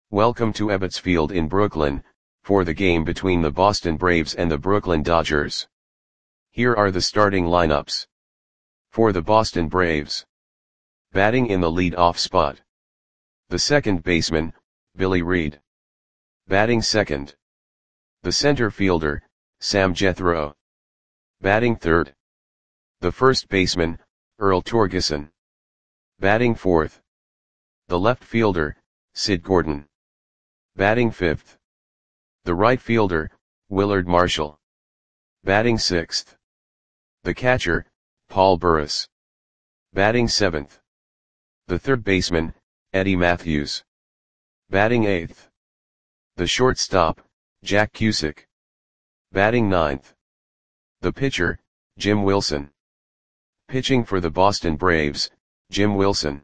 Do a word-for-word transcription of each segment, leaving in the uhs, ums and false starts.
Welcome to Ebbets Field in Brooklyn, for the game between the Boston Braves and the Brooklyn Dodgers. Here are the starting lineups. For the Boston Braves. Batting in the lead-off spot. The second baseman, Billy Reed. Batting second. The center fielder, Sam Jethro. Batting third. The first baseman, Earl Torgeson. Batting fourth. The left fielder, Sid Gordon. Batting fifth. The right fielder, Willard Marshall. Batting sixth. The catcher, Paul Burris. Batting seventh. The third baseman, Eddie Mathews. Batting eighth. The shortstop, Jack Cusick. Batting ninth. The pitcher, Jim Wilson. Pitching for the Boston Braves, Jim Wilson.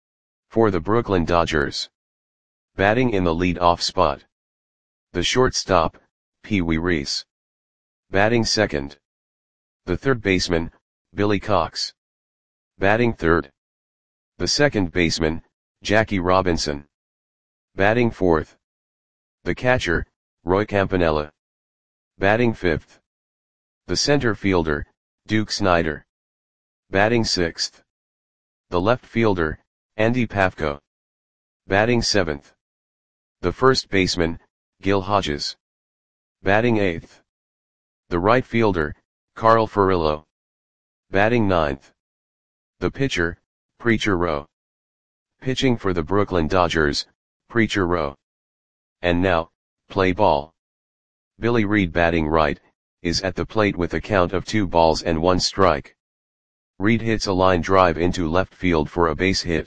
For the Brooklyn Dodgers. Batting in the lead-off spot. The shortstop, Pee Wee Reese. Batting second. The third baseman, Billy Cox. Batting third. The second baseman, Jackie Robinson. Batting fourth. The catcher, Roy Campanella. Batting fifth. The center fielder, Duke Snider. Batting sixth. The left fielder, Andy Pafko. Batting seventh. The first baseman, Gil Hodges. Batting eighth. The right fielder, Carl Furillo. Batting ninth. The pitcher, Preacher Rowe. Pitching for the Brooklyn Dodgers, Preacher Rowe. And now, play ball. Billy Reed batting right, is at the plate with a count of two balls and one strike. Reed hits a line drive into left field for a base hit.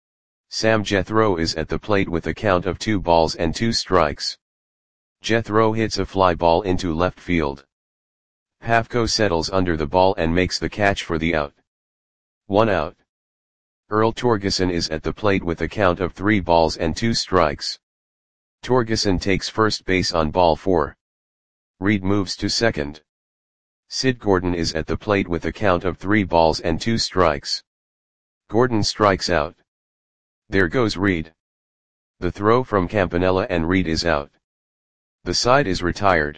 Sam Jethro is at the plate with a count of two balls and two strikes. Jethro hits a fly ball into left field. Pafko settles under the ball and makes the catch for the out. One out. Earl Torgeson is at the plate with a count of three balls and two strikes. Torgeson takes first base on ball four. Reed moves to second. Sid Gordon is at the plate with a count of three balls and two strikes. Gordon strikes out. There goes Reed. The throw from Campanella and Reed is out. The side is retired.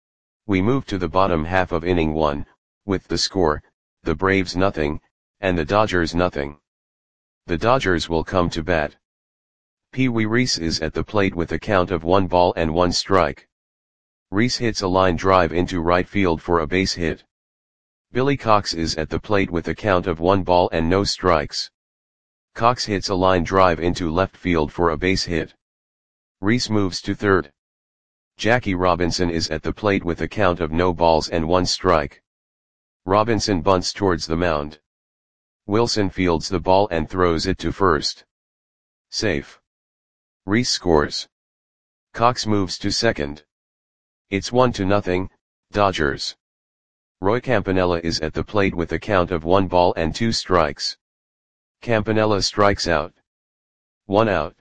We move to the bottom half of inning one, with the score, the Braves nothing, and the Dodgers nothing. The Dodgers will come to bat. Pee Wee Reese is at the plate with a count of one ball and one strike. Reese hits a line drive into right field for a base hit. Billy Cox is at the plate with a count of one ball and no strikes. Cox hits a line drive into left field for a base hit. Reese moves to third. Jackie Robinson is at the plate with a count of no balls and one strike. Robinson bunts towards the mound. Wilson fields the ball and throws it to first. Safe. Reese scores. Cox moves to second. It's one to nothing, Dodgers. Roy Campanella is at the plate with a count of one ball and two strikes. Campanella strikes out. One out.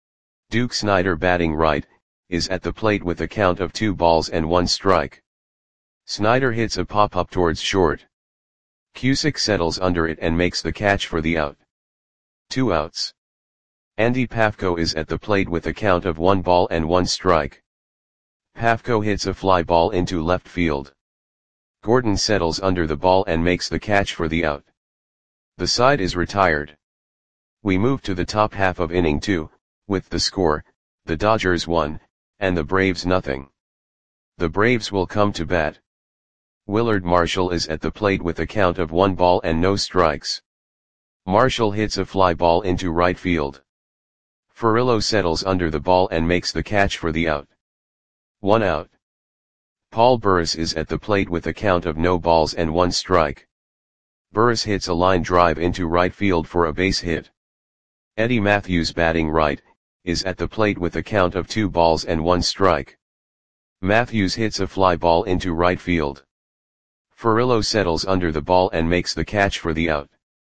Duke Snider batting right, is at the plate with a count of two balls and one strike. Snider hits a pop-up towards short. Cusick settles under it and makes the catch for the out. Two outs. Andy Pafko is at the plate with a count of one ball and one strike. Pafko hits a fly ball into left field. Gordon settles under the ball and makes the catch for the out. The side is retired. We move to the top half of inning two, with the score, the Dodgers one, and the Braves nothing. The Braves will come to bat. Willard Marshall is at the plate with a count of one ball and no strikes. Marshall hits a fly ball into right field. Furillo settles under the ball and makes the catch for the out. One out. Paul Burris is at the plate with a count of no balls and one strike. Burris hits a line drive into right field for a base hit. Eddie Mathews batting right, is at the plate with a count of two balls and one strike. Mathews hits a fly ball into right field. Furillo settles under the ball and makes the catch for the out.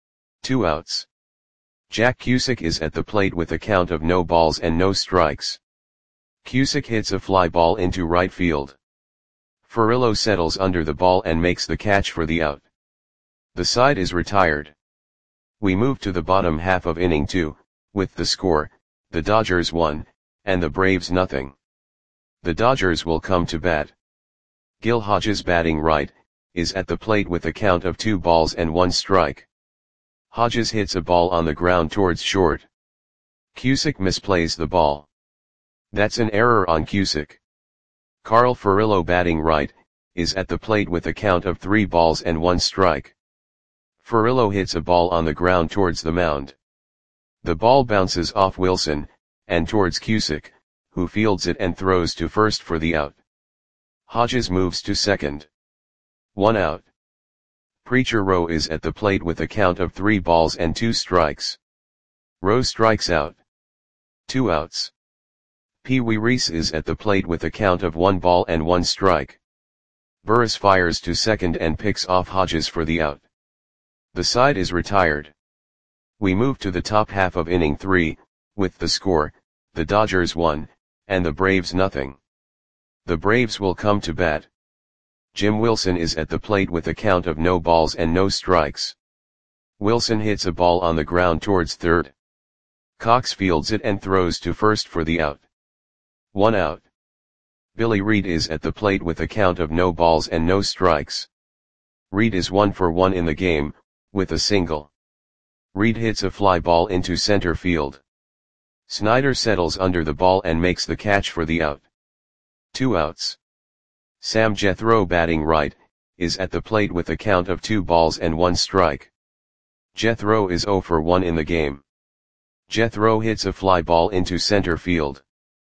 Two outs. Jack Cusick is at the plate with a count of no balls and no strikes. Cusick hits a fly ball into right field. Furillo settles under the ball and makes the catch for the out. The side is retired. We move to the bottom half of inning two, with the score, the Dodgers one, and the Braves nothing. The Dodgers will come to bat. Gil Hodges batting right, is at the plate with a count of two balls and one strike. Hodges hits a ball on the ground towards short. Cusick misplays the ball. That's an error on Cusick. Carl Furillo batting right, is at the plate with a count of three balls and one strike. Furillo hits a ball on the ground towards the mound. The ball bounces off Wilson, and towards Cusick, who fields it and throws to first for the out. Hodges moves to second. One out. Preacher Rowe is at the plate with a count of three balls and two strikes. Rowe strikes out. Two outs. Pee Wee Reese is at the plate with a count of one ball and one strike. Burris fires to second and picks off Hodges for the out. The side is retired. We move to the top half of inning three, with the score, the Dodgers one, and the Braves nothing. The Braves will come to bat. Jim Wilson is at the plate with a count of no balls and no strikes. Wilson hits a ball on the ground towards third. Cox fields it and throws to first for the out. One out. Billy Reed is at the plate with a count of no balls and no strikes. Reed is one for one in the game, with a single. Reed hits a fly ball into center field. Snyder settles under the ball and makes the catch for the out. Two outs. Sam Jethro batting right, is at the plate with a count of two balls and one strike. Jethro is zero for one in the game. Jethro hits a fly ball into center field.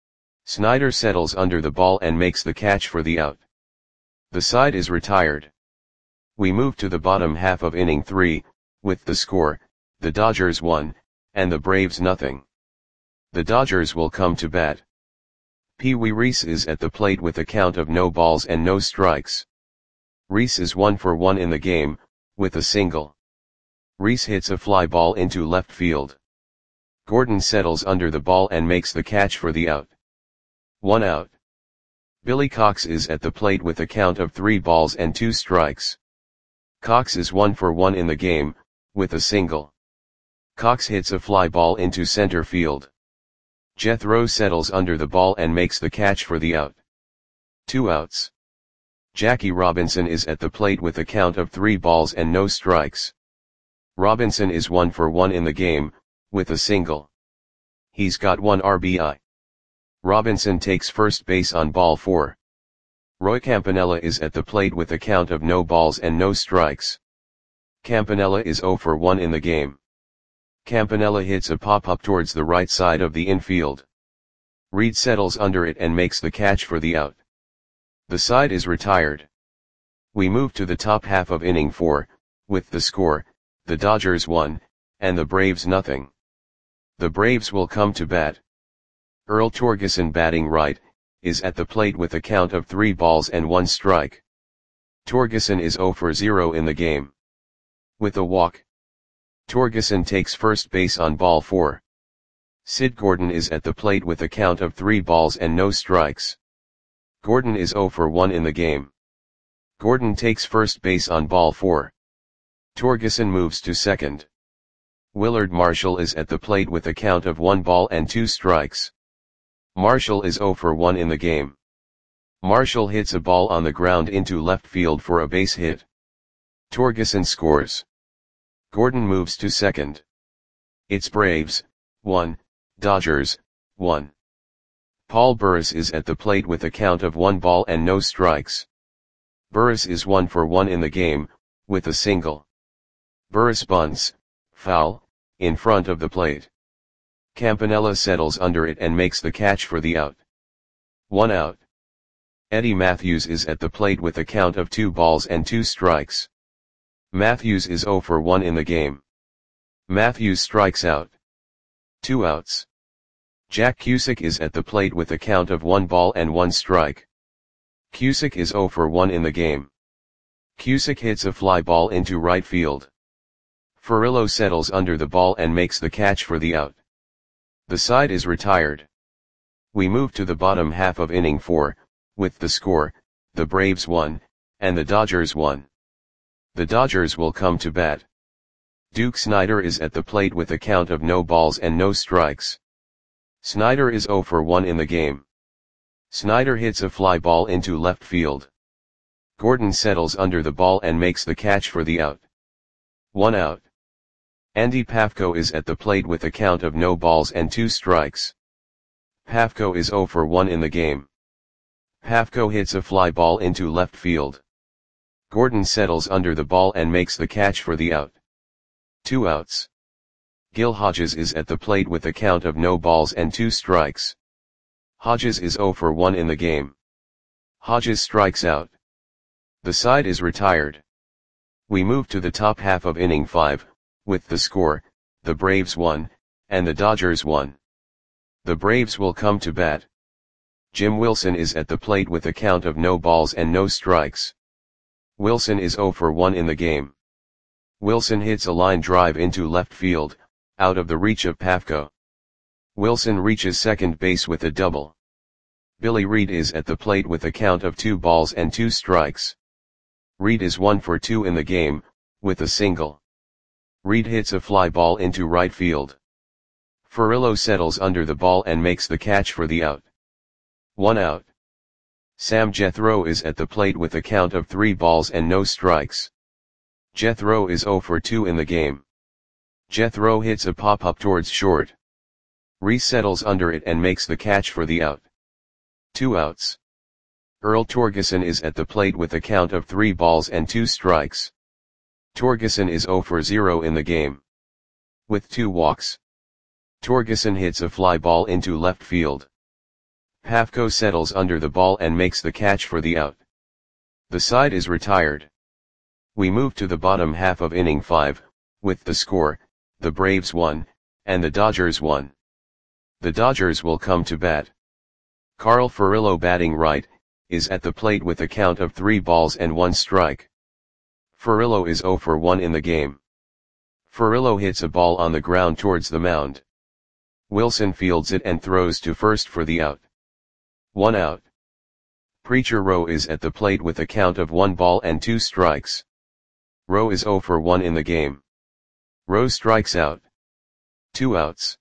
Snyder settles under the ball and makes the catch for the out. The side is retired. We move to the bottom half of inning three, with the score, the Dodgers one, and the Braves nothing. The Dodgers will come to bat. Pee Wee Reese is at the plate with a count of no balls and no strikes. Reese is one for one in the game, with a single. Reese hits a fly ball into left field. Gordon settles under the ball and makes the catch for the out. One out. Billy Cox is at the plate with a count of three balls and two strikes. Cox is one for one in the game, with a single. Cox hits a fly ball into center field. Jethro settles under the ball and makes the catch for the out. Two outs. Jackie Robinson is at the plate with a count of three balls and no strikes. Robinson is one for one in the game, with a single. He's got one R B I. Robinson takes first base on ball four. Roy Campanella is at the plate with a count of no balls and no strikes. Campanella is zero for one in the game. Campanella hits a pop-up towards the right side of the infield. Reed settles under it and makes the catch for the out. The side is retired. We move to the top half of inning four, with the score, the Dodgers one, and the Braves nothing. The Braves will come to bat. Earl Torgeson batting right, is at the plate with a count of three balls and one strike. Torgeson is zero for zero in the game. With a walk. Torgeson takes first base on ball four. Sid Gordon is at the plate with a count of three balls and no strikes. Gordon is zero for one in the game. Gordon takes first base on ball four. Torgeson moves to second. Willard Marshall is at the plate with a count of one ball and two strikes. Marshall is zero for one in the game. Marshall hits a ball on the ground into left field for a base hit. Torgeson scores. Gordon moves to second. It's Braves, one, Dodgers, one. Paul Burris is at the plate with a count of one ball and no strikes. Burris is one for one in the game, with a single. Burris bunts, foul, in front of the plate. Campanella settles under it and makes the catch for the out. One out. Eddie Matthews is at the plate with a count of two balls and two strikes. Matthews is zero for one in the game. Matthews strikes out. Two outs. Jack Cusick is at the plate with a count of one ball and one strike. Cusick is zero for one in the game. Cusick hits a fly ball into right field. Furillo settles under the ball and makes the catch for the out. The side is retired. We move to the bottom half of inning four, with the score, the Braves one, and the Dodgers one. The Dodgers will come to bat. Duke Snider is at the plate with a count of no balls and no strikes. Snyder is zero for one in the game. Snyder hits a fly ball into left field. Gordon settles under the ball and makes the catch for the out. One out. Andy Pafko is at the plate with a count of no balls and two strikes. Pafko is zero for one in the game. Pafko hits a fly ball into left field. Gordon settles under the ball and makes the catch for the out. Two outs. Gil Hodges is at the plate with a count of no balls and two strikes. Hodges is zero for one in the game. Hodges strikes out. The side is retired. We move to the top half of inning five, with the score, the Braves won, and the Dodgers won. The Braves will come to bat. Jim Wilson is at the plate with a count of no balls and no strikes. Wilson is zero for one in the game. Wilson hits a line drive into left field, out of the reach of Pafko. Wilson reaches second base with a double. Billy Reed is at the plate with a count of two balls and two strikes. Reed is one for two in the game, with a single. Reed hits a fly ball into right field. Furillo settles under the ball and makes the catch for the out. One out. Sam Jethro is at the plate with a count of three balls and no strikes. Jethro is zero for two in the game. Jethro hits a pop-up towards short. Reese settles under it and makes the catch for the out. Two outs. Earl Torgeson is at the plate with a count of three balls and two strikes. Torgeson is zero for zero in the game. With two walks. Torgeson hits a fly ball into left field. Pafko settles under the ball and makes the catch for the out. The side is retired. We move to the bottom half of inning five, with the score, the Braves won, and the Dodgers won. The Dodgers will come to bat. Carl Furillo, batting right, is at the plate with a count of three balls and one strike. Furillo is zero for one in the game. Furillo hits a ball on the ground towards the mound. Wilson fields it and throws to first for the out. One out. Preacher Rowe is at the plate with a count of one ball and two strikes. Rowe is zero for one in the game. Rowe strikes out. Two outs.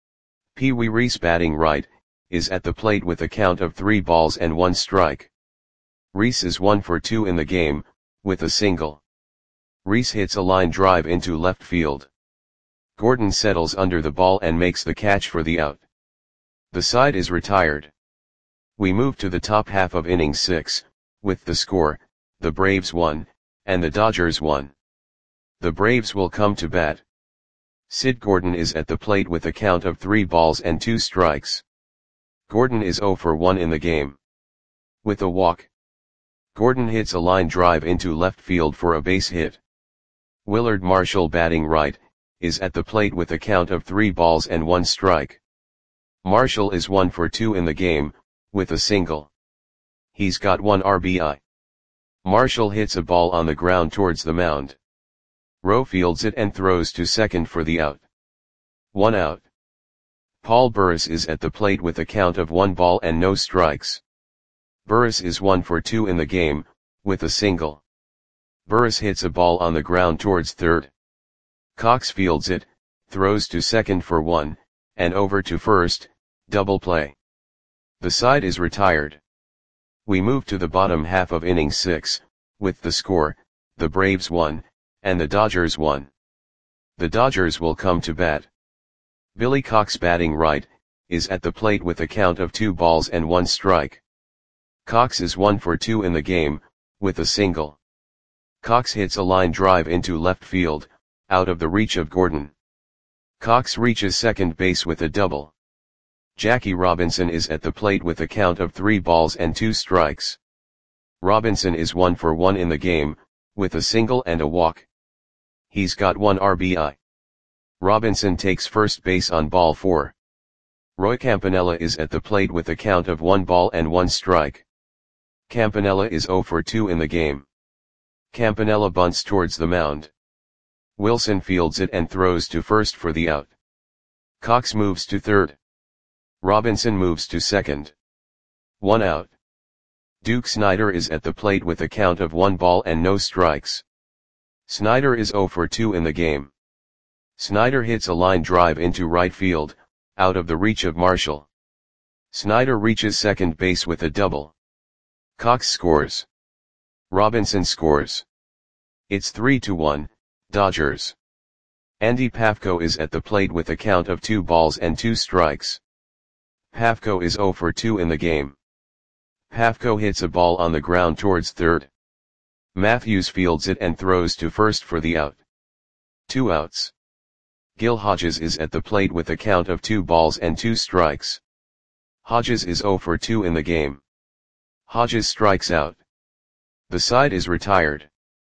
Pee Wee Reese, batting right, is at the plate with a count of three balls and one strike. Reese is one for two in the game, with a single. Reese hits a line drive into left field. Gordon settles under the ball and makes the catch for the out. The side is retired. We move to the top half of inning six, with the score, the Braves won, and the Dodgers won. The Braves will come to bat. Sid Gordon is at the plate with a count of three balls and two strikes. Gordon is zero for one in the game. With a walk. Gordon hits a line drive into left field for a base hit. Willard Marshall, batting right, is at the plate with a count of three balls and one strike. Marshall is one for two in the game, with a single. He's got one R B I. Marshall hits a ball on the ground towards the mound. Rowe fields it and throws to second for the out. One out. Paul Burris is at the plate with a count of one ball and no strikes. Burris is one for two in the game, with a single. Burris hits a ball on the ground towards third. Cox fields it, throws to second for one, and over to first, double play. The side is retired. We move to the bottom half of inning six, with the score, the Braves won, and the Dodgers won. The Dodgers will come to bat. Billy Cox, batting right, is at the plate with a count of two balls and one strike. Cox is one for two in the game, with a single. Cox hits a line drive into left field, out of the reach of Gordon. Cox reaches second base with a double. Jackie Robinson is at the plate with a count of three balls and two strikes. Robinson is one for one in the game, with a single and a walk. He's got one R B I. Robinson takes first base on ball four. Roy Campanella is at the plate with a count of one ball and one strike. Campanella is zero for two in the game. Campanella bunts towards the mound. Wilson fields it and throws to first for the out. Cox moves to third. Robinson moves to second. One out. Duke Snider is at the plate with a count of one ball and no strikes. Snider is zero for two in the game. Snider hits a line drive into right field, out of the reach of Marshall. Snyder reaches second base with a double. Cox scores. Robinson scores. It's three to one, Dodgers. Andy Pafko is at the plate with a count of two balls and two strikes. Pafko is zero for two in the game. Pafko hits a ball on the ground towards third. Matthews fields it and throws to first for the out. Two outs. Gil Hodges is at the plate with a count of two balls and two strikes. Hodges is zero for two in the game. Hodges strikes out. The side is retired.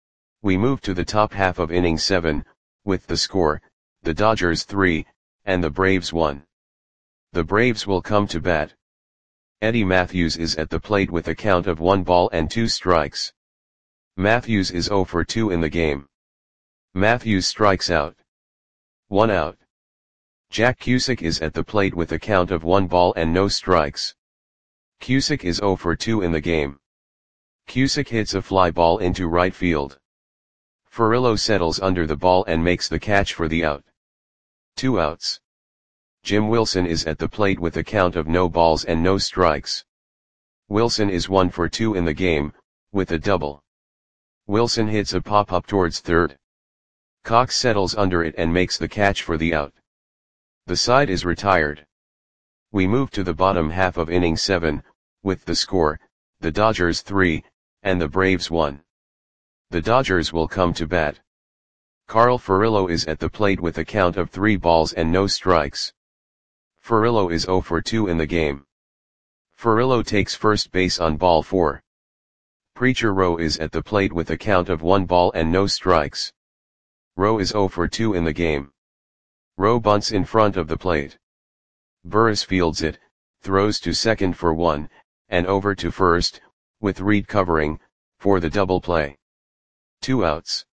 We move to the top half of inning seven, with the score, the Dodgers three, and the Braves one. The Braves will come to bat. Eddie Matthews is at the plate with a count of one ball and two strikes. Matthews is zero for two in the game. Matthews strikes out. One out. Jack Cusick is at the plate with a count of one ball and no strikes. Cusick is zero for two in the game. Cusick hits a fly ball into right field. Furillo settles under the ball and makes the catch for the out. Two outs. Jim Wilson is at the plate with a count of no balls and no strikes. Wilson is one for two in the game, with a double. Wilson hits a pop-up towards third. Cox settles under it and makes the catch for the out. The side is retired. We move to the bottom half of inning seven, with the score, the Dodgers three, and the Braves one. The Dodgers will come to bat. Carl Furillo is at the plate with a count of three balls and no strikes. Furillo is zero for two in the game. Furillo takes first base on ball four. Preacher Rowe is at the plate with a count of one ball and no strikes. Rowe is zero for two in the game. Rowe bunts in front of the plate. Burris fields it, throws to second for one, and over to first, with Reed covering, for the double play. Two outs.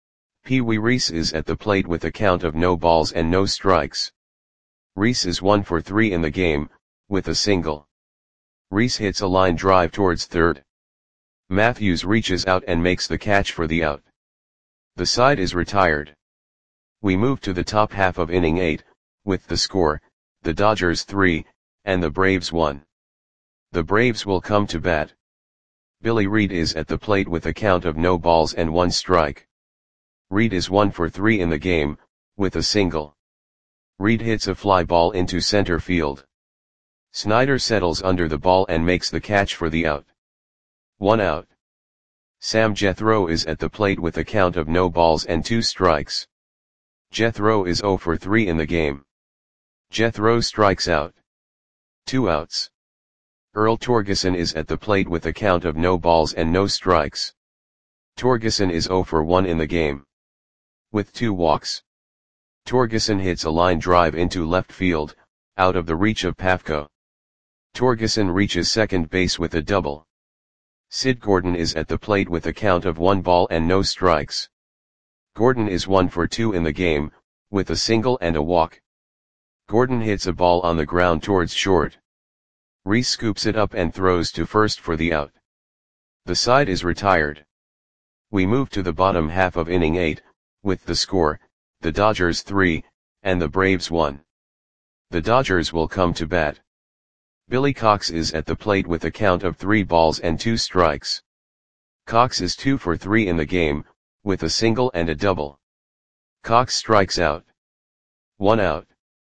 Pee Wee Reese is at the plate with a count of no balls and no strikes. Reese is one for three in the game, with a single. Reese hits a line drive towards third. Matthews reaches out and makes the catch for the out. The side is retired. We move to the top half of inning eight, with the score, the Dodgers three, and the Braves one. The Braves will come to bat. Billy Reed is at the plate with a count of no balls and one strike. Reed is one for three in the game, with a single. Reed hits a fly ball into center field. Snyder settles under the ball and makes the catch for the out. One out. Sam Jethro is at the plate with a count of no balls and two strikes. Jethro is zero for three in the game. Jethro strikes out. Two outs. Earl Torgeson is at the plate with a count of no balls and no strikes. Torgeson is zero for one in the game. With two walks. Torgeson hits a line drive into left field, out of the reach of Pafko. Torgeson reaches second base with a double. Sid Gordon is at the plate with a count of one ball and no strikes. Gordon is one for two in the game, with a single and a walk. Gordon hits a ball on the ground towards short. Reese scoops it up and throws to first for the out. The side is retired. We move to the bottom half of inning eight, with the score, the Dodgers three, and the Braves one. The Dodgers will come to bat. Billy Cox is at the plate with a count of three balls and two strikes. Cox is two for three in the game, with a single and a double. Cox strikes out. One out.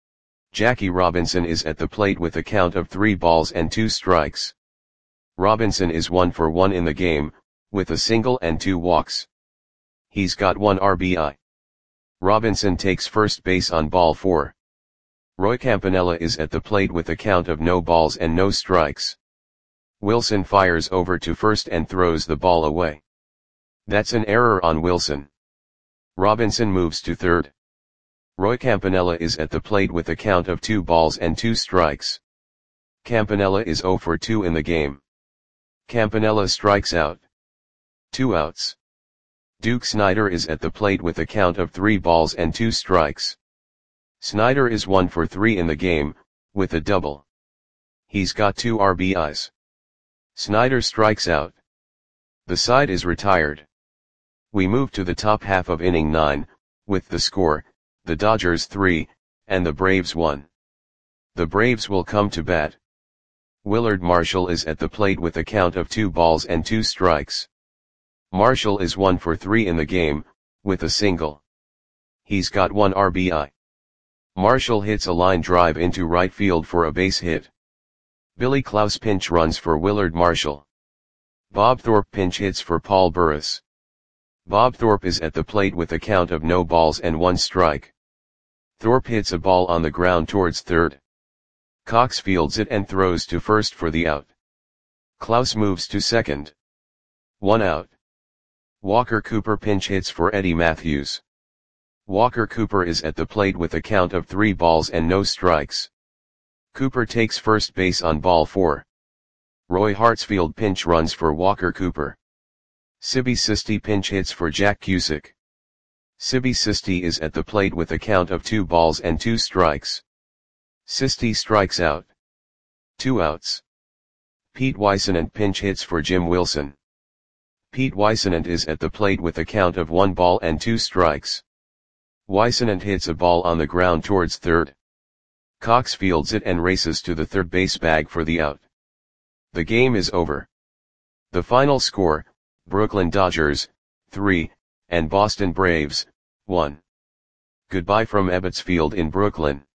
Jackie Robinson is at the plate with a count of three balls and two strikes. Robinson is one for one in the game, with a single and two walks. He's got one R B I. Robinson takes first base on ball four. Roy Campanella is at the plate with a count of no balls and no strikes. Wilson fires over to first and throws the ball away. That's an error on Wilson. Robinson moves to third. Roy Campanella is at the plate with a count of two balls and two strikes. Campanella is zero for two in the game. Campanella strikes out. Two outs. Duke Snider is at the plate with a count of three balls and two strikes. Snider is one for three in the game, with a double. He's got two R B Is. Snider strikes out. The side is retired. We move to the top half of inning nine, with the score, the Dodgers three, and the Braves one. The Braves will come to bat. Willard Marshall is at the plate with a count of two balls and two strikes. Marshall is one for three in the game, with a single. He's got one R B I. Marshall hits a line drive into right field for a base hit. Billy Klaus pinch runs for Willard Marshall. Bob Thorpe pinch hits for Paul Burris. Bob Thorpe is at the plate with a count of no balls and one strike. Thorpe hits a ball on the ground towards third. Cox fields it and throws to first for the out. Klaus moves to second. One out. Walker Cooper pinch hits for Eddie Matthews. Walker Cooper is at the plate with a count of three balls and no strikes. Cooper takes first base on ball four. Roy Hartsfield pinch runs for Walker Cooper. Sibby Sisti pinch hits for Jack Cusick. Sibby Sisti is at the plate with a count of two balls and two strikes. Sisti strikes out. Two outs. Pete Weissenant pinch hits for Jim Wilson. Pete Weissenant is at the plate with a count of one ball and two strikes. Weissenant hits a ball on the ground towards third. Cox fields it and races to the third base bag for the out. The game is over. The final score, Brooklyn Dodgers, three, and Boston Braves, one. Goodbye from Ebbets Field in Brooklyn.